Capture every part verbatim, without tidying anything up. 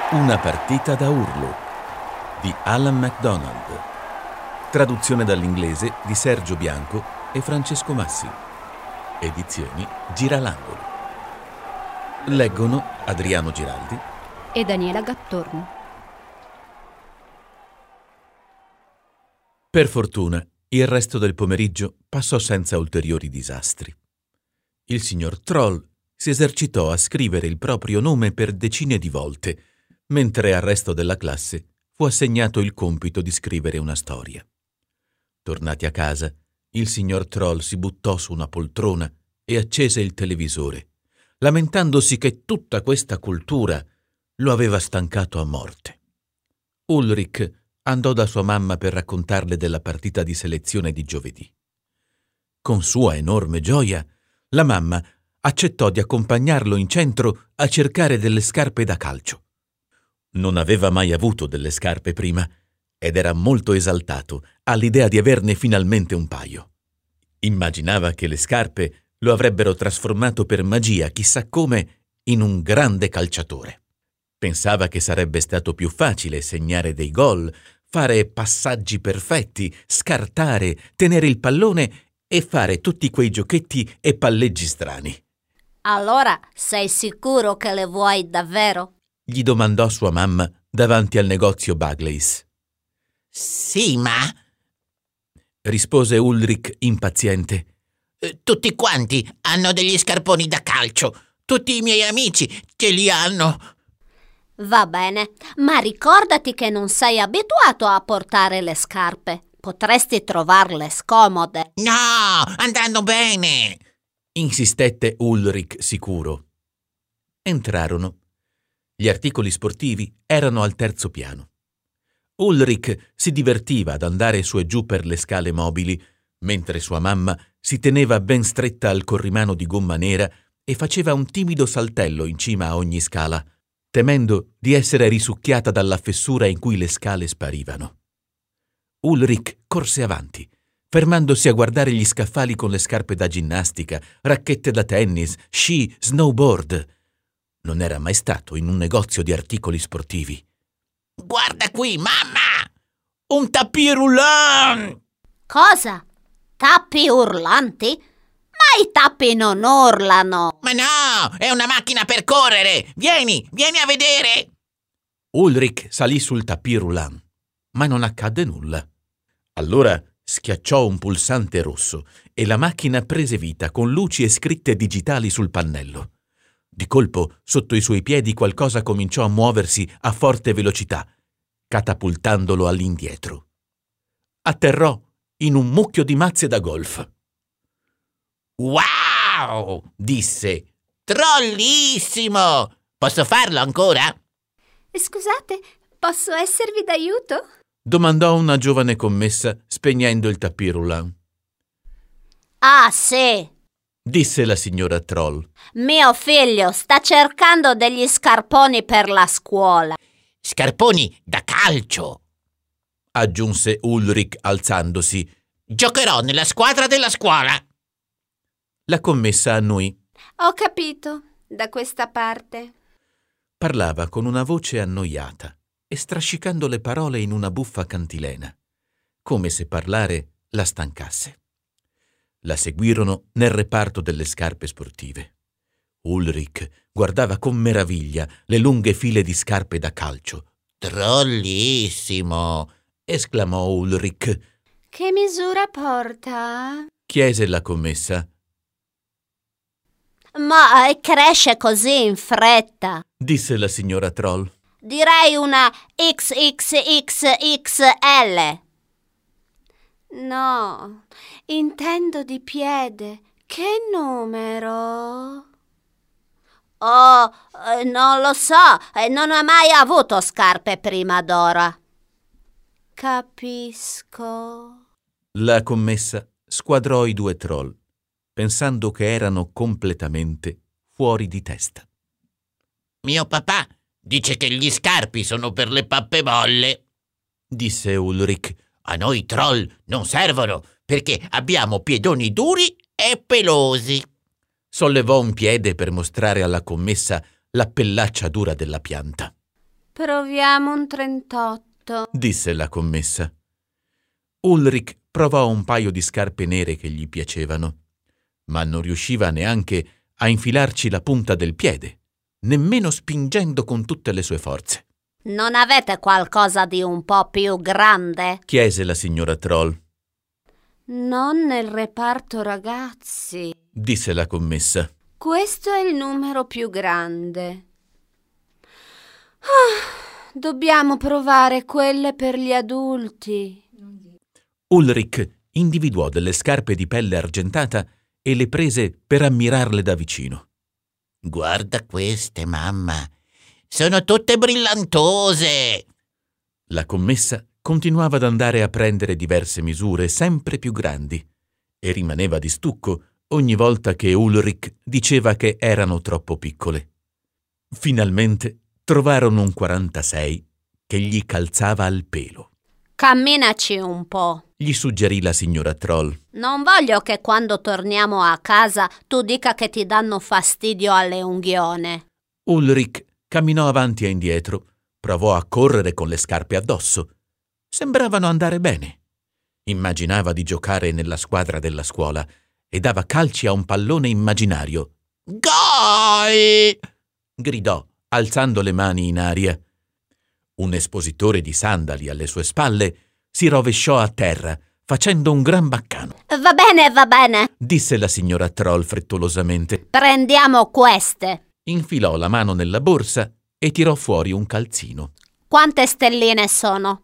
Una partita da urlo di Alan MacDonald. Traduzione dall'inglese di Sergio Bianco e Francesco Massi. Edizioni Giralangolo. Leggono Adriano Giraldi e Daniela Gattorno. Per fortuna, il resto del pomeriggio passò senza ulteriori disastri. Il signor Troll si esercitò a scrivere il proprio nome per decine di volte, mentre al resto della classe fu assegnato il compito di scrivere una storia. Tornati a casa, il signor Troll si buttò su una poltrona e accese il televisore, lamentandosi che tutta questa cultura lo aveva stancato a morte. Ulrich andò da sua mamma per raccontarle della partita di selezione di giovedì. Con sua enorme gioia, la mamma accettò di accompagnarlo in centro a cercare delle scarpe da calcio. Non aveva mai avuto delle scarpe prima ed era molto esaltato all'idea di averne finalmente un paio. Immaginava che le scarpe lo avrebbero trasformato per magia, chissà come, in un grande calciatore. Pensava che sarebbe stato più facile segnare dei gol, fare passaggi perfetti, scartare, tenere il pallone e fare tutti quei giochetti e palleggi strani. Allora, sei sicuro che le vuoi davvero? Gli domandò sua mamma davanti al negozio Bagleys. Sì, ma... rispose Ulrich impaziente. Tutti quanti hanno degli scarponi da calcio. Tutti i miei amici ce li hanno. Va bene, ma ricordati che non sei abituato a portare le scarpe. Potresti trovarle scomode. No, andranno bene, insistette Ulrich sicuro. Entrarono. Gli articoli sportivi erano al terzo piano. Ulrich si divertiva ad andare su e giù per le scale mobili, mentre sua mamma si teneva ben stretta al corrimano di gomma nera e faceva un timido saltello in cima a ogni scala, temendo di essere risucchiata dalla fessura in cui le scale sparivano. Ulrich corse avanti, fermandosi a guardare gli scaffali con le scarpe da ginnastica, racchette da tennis, sci, snowboard. Non era mai stato in un negozio di articoli sportivi. Guarda qui, mamma! Un tapis roulant! Cosa? Tappi urlanti? Ma i tappi non urlano! Ma no, è una macchina per correre! Vieni, vieni a vedere! Ulrich salì sul tapis roulant, ma non accadde nulla. Allora schiacciò un pulsante rosso e la macchina prese vita con luci e scritte digitali sul pannello. Di colpo, sotto i suoi piedi qualcosa cominciò a muoversi a forte velocità, catapultandolo all'indietro. Atterrò in un mucchio di mazze da golf. Wow! Disse. Trollissimo! Posso farlo ancora? Scusate, posso esservi d'aiuto? Domandò una giovane commessa spegnendo il tapis roulant. Ah, sì! Disse la signora Troll. Mio figlio sta cercando degli scarponi per la scuola. Scarponi da calcio! Aggiunse Ulrich alzandosi. Giocherò nella squadra della scuola. La commessa annui. Ho capito, da questa parte. Parlava con una voce annoiata e strascicando le parole in una buffa cantilena, come se parlare la stancasse. La seguirono nel reparto delle scarpe sportive. Ulrich guardava con meraviglia le lunghe file di scarpe da calcio. Trollissimo! Esclamò Ulrich. Che misura porta? Chiese la commessa. Ma cresce così in fretta, Disse la signora Troll. Direi una X X X X L. No, intendo di piede. Che numero? Oh, eh, non lo so, eh, non ho mai avuto scarpe prima d'ora. Capisco. La commessa squadrò i due troll, pensando che erano completamente fuori di testa. Mio papà dice che gli scarpi sono per le pappe molle, disse Ulrich. A noi troll non servono perché abbiamo piedoni duri e pelosi. Sollevò un piede per mostrare alla commessa la pellaccia dura della pianta. Proviamo un trentotto, disse la commessa. Ulrich provò un paio di scarpe nere che gli piacevano, ma non riusciva neanche a infilarci la punta del piede, nemmeno spingendo con tutte le sue forze. Non avete qualcosa di un po' più grande? Chiese la signora Troll. Non nel reparto ragazzi. Disse la commessa. Questo è il numero più grande. Ah, dobbiamo provare quelle per gli adulti. Ulrich individuò delle scarpe di pelle argentata e le prese per ammirarle da vicino. Guarda queste, mamma. Sono tutte brillantose. La commessa continuava ad andare a prendere diverse misure sempre più grandi e rimaneva di stucco ogni volta che Ulrich diceva che erano troppo piccole. Finalmente trovarono un quarantasei che gli calzava al pelo. Camminaci un po'. Gli suggerì la signora Troll. Non voglio che quando torniamo a casa tu dica che ti danno fastidio alle unghione. Ulrich camminò avanti e indietro, provò a correre con le scarpe addosso. Sembravano andare bene. Immaginava di giocare nella squadra della scuola e dava calci a un pallone immaginario. Gol! Gridò, alzando le mani in aria. Un espositore di sandali alle sue spalle si rovesciò a terra, facendo un gran baccano. Va bene, va bene. Disse la signora Troll frettolosamente. Prendiamo queste. Infilò la mano nella borsa e tirò fuori un calzino. Quante stelline sono?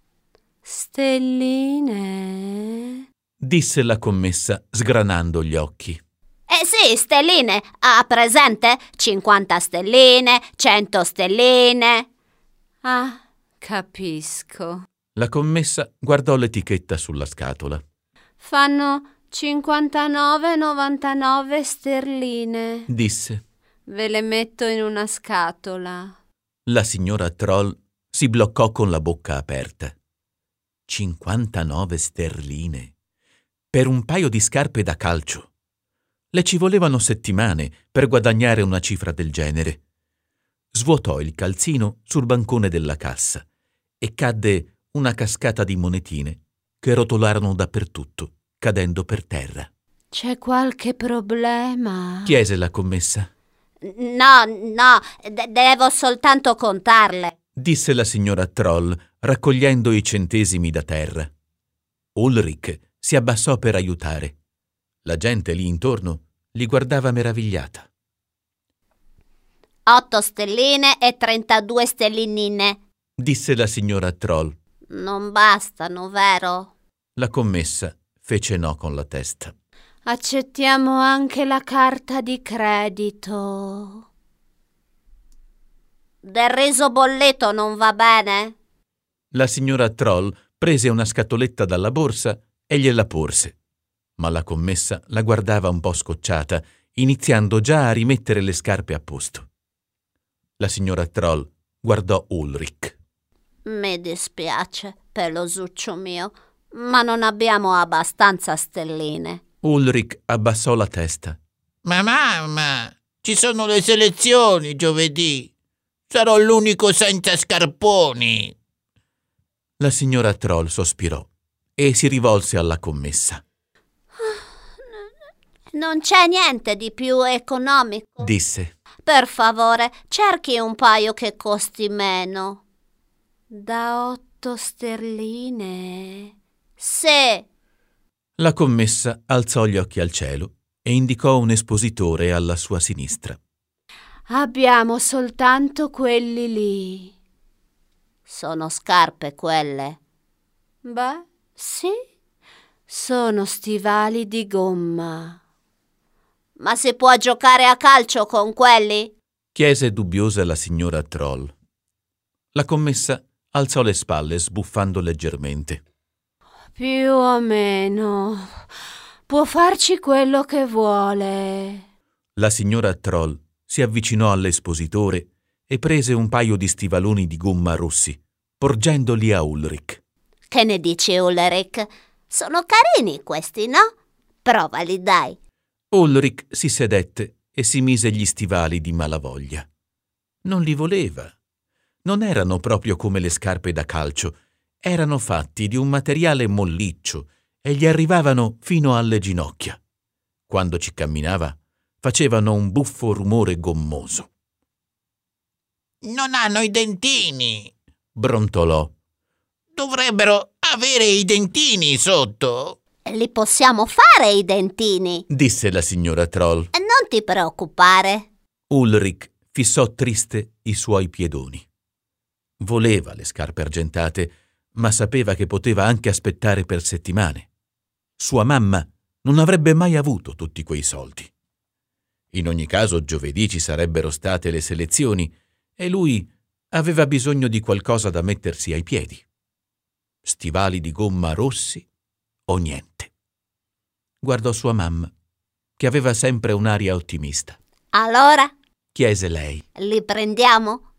Stelline? Disse la commessa, sgranando gli occhi. Eh sì, stelline. Ha presente? cinquanta stelline, cento stelline. Ah, capisco. La commessa guardò l'etichetta sulla scatola. Fanno cinquantanove e novantanove sterline. Disse. Ve le metto in una scatola. La signora Troll si bloccò con la bocca aperta. cinquantanove sterline. Per un paio di scarpe da calcio. Le ci volevano settimane per guadagnare una cifra del genere. Svuotò il calzino sul bancone della cassa e cadde una cascata di monetine che rotolarono dappertutto, cadendo per terra. C'è qualche problema? Chiese la commessa. No, no, de- devo soltanto contarle. Disse la signora Troll, raccogliendo i centesimi da terra. Ulrich si abbassò per aiutare. La gente lì intorno li guardava meravigliata. Otto stelline e trentadue stellinine. Disse la signora Troll. Non bastano, vero? La commessa fece no con la testa. Accettiamo anche la carta di credito. Del riso bollito non va bene? La signora Troll prese una scatoletta dalla borsa e gliela porse, ma la commessa la guardava un po' scocciata, iniziando già a rimettere le scarpe a posto. La signora Troll guardò Ulrich. Mi dispiace, pelosuccio mio, ma non abbiamo abbastanza stelline. Ulrich abbassò la testa. Ma mamma, ci sono le selezioni giovedì. Sarò l'unico senza scarponi. La signora Troll sospirò e si rivolse alla commessa. Non c'è niente di più economico. Disse. Per favore, cerchi un paio che costi meno. Da otto sterline? Sì. La commessa alzò gli occhi al cielo e indicò un espositore alla sua sinistra. Abbiamo soltanto quelli lì. Sono scarpe quelle. Beh, sì. Sono stivali di gomma. Ma si può giocare a calcio con quelli? Chiese dubbiosa la signora Troll. La commessa alzò le spalle sbuffando leggermente. Più o meno. Può farci quello che vuole. La signora Troll si avvicinò all'espositore e prese un paio di stivaloni di gomma rossi, porgendoli a Ulrich. Che ne dici, Ulrich? Sono carini questi, no? Provali, dai. Ulrich si sedette e si mise gli stivali di malavoglia. Non li voleva. Non erano proprio come le scarpe da calcio, erano fatti di un materiale molliccio e gli arrivavano fino alle ginocchia. Quando ci camminava, facevano un buffo rumore gommoso. Non hanno i dentini, Brontolò. dovrebbero avere i dentini sotto. Li possiamo fare i dentini. Disse la signora Troll. Non ti preoccupare. Ulrich fissò triste i suoi piedoni. Voleva le scarpe argentate, ma sapeva che poteva anche aspettare per settimane. Sua mamma non avrebbe mai avuto tutti quei soldi. In ogni caso, giovedì ci sarebbero state le selezioni e lui aveva bisogno di qualcosa da mettersi ai piedi. Stivali di gomma rossi o niente. Guardò sua mamma, che aveva sempre un'aria ottimista. Allora? Chiese lei. Li prendiamo?